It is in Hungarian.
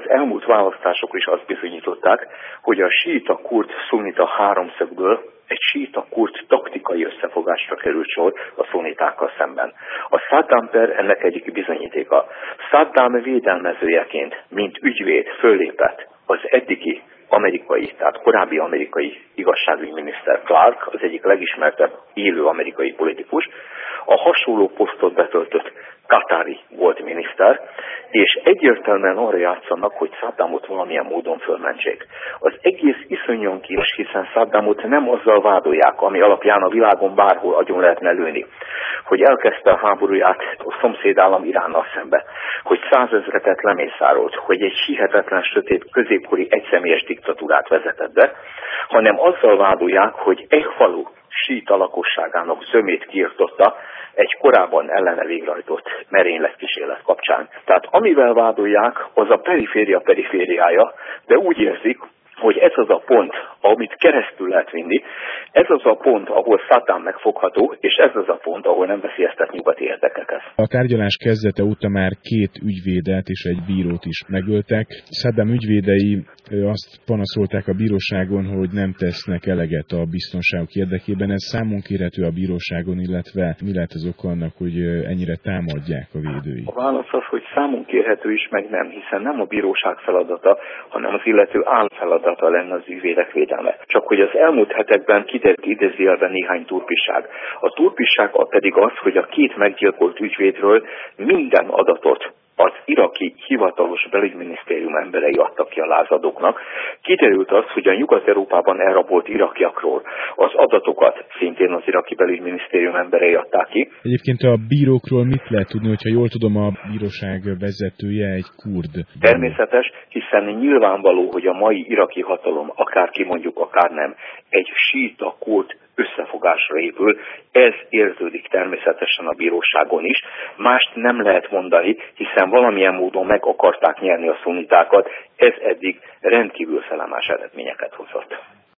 elmúlt választások is azt bizonyították, hogy a síita-kurd-szunnita háromszögből egy síita-kurd taktikai összefogásra került sor a szunnitákkal szemben. A Saddam per ennek egyik bizonyítéka. Saddam védelmezőjeként, mint ügyvéd föllépett az eddigi amerikai, tehát korábbi amerikai igazságügyminiszter Clark, az egyik legismertebb élő amerikai politikus, a hasonló posztot betöltött Qatari volt miniszter, és egyértelműen arra játszanak, hogy Saddamot valamilyen módon fölmentsék. Az egész iszonyan kínos, hiszen Saddamot nem azzal vádolják, ami alapján a világon bárhol agyon lehetne lőni, hogy elkezdte a háborúját a szomszédállam Iránnal szembe, hogy 100 000-et lemészárolt, hogy egy hihetetlen sötét középkori egyszemélyes diktatúrát vezetett be, hanem azzal vádolják, hogy egy falu síita lakosságának zömét kiirtotta egy korábban ellene végrehajtott merényletkísérlet kapcsán. Tehát amivel vádolják, az a periféria perifériája, de úgy érzik, hogy ez az a pont, amit keresztül lehet vinni, ez az a pont, ahol Saddam megfogható, és ez az a pont, ahol nem veszélyeztet nyugati érdekeket. A tárgyalás kezdete óta már 2 ügyvédet és egy bírót is megöltek. Saddam ügyvédei azt panaszolták a bíróságon, hogy nem tesznek eleget a biztonságuk érdekében. Ez számon kérhető a bíróságon, illetve mi lehet az oka annak, hogy ennyire támadják a védői? A válasz az, hogy számon kérhető is, meg nem, hiszen nem a bíróság feladata, hanem az illető állam feladata lenne az ügyvédek védelme. Csak hogy az elmúlt hetekben kiderült idézőjelben néhány turpiság. A turpiság pedig az, hogy a 2 meggyilkolt ügyvédről minden adatot az iraki hivatalos belügyminisztérium emberei adtak ki a lázadóknak. Kiderült az, hogy a Nyugat-Európában elrabolt irakiakról az adatokat szintén az iraki belügyminisztérium emberei adták ki. Egyébként a bírókról mit lehet tudni, hogyha jól tudom, a bíróság vezetője egy kurd? Természetes, hiszen nyilvánvaló, hogy a mai iraki hatalom, akár kimondjuk, akár nem, egy síita kurd összefogásra épül. Ez érződik természetesen a bíróságon is. Mást nem lehet mondani, hiszen valamilyen módon meg akarták nyerni a szunnitákat. Ez eddig rendkívül szellemes eredményeket hozott.